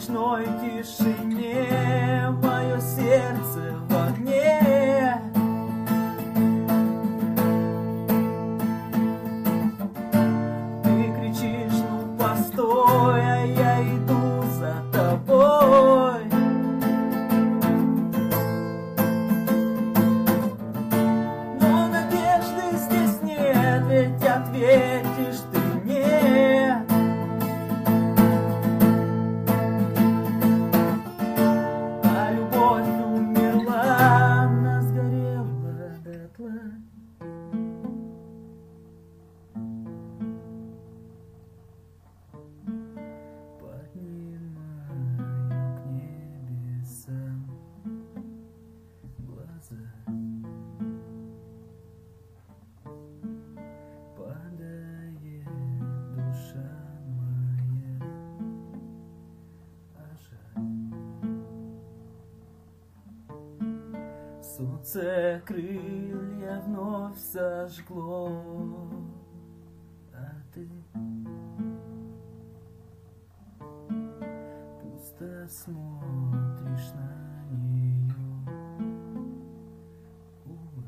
ночной тишине мое сердце в огне. Ты кричишь: ну постой, а я иду за тобой. Но надежды здесь нет, ведь ответишь ты нет. А любовь умерла, она сгорела дотла. Поднимаю к небесам глаза, падает душа моя, а жаль. Солнце крылья вновь сожгло, а ты пусто смотришь на нее. Увы.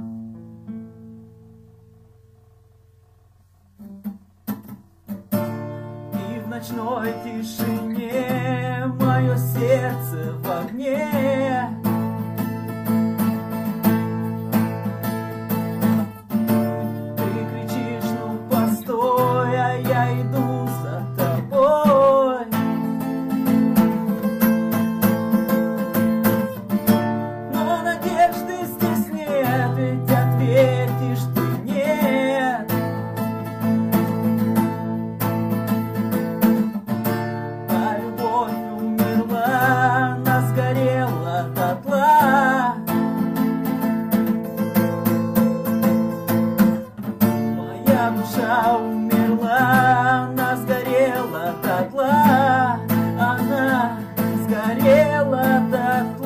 И в ночной тишине мое сердце в огне. Ты кричишь: ну постой, а я иду за тобой. Но надежды здесь нет, ведь ответишь ты нет. А любовь умерла, она сгорела дотла. Моя душа умерла, она сгорела дотла. Она сгорела дотла.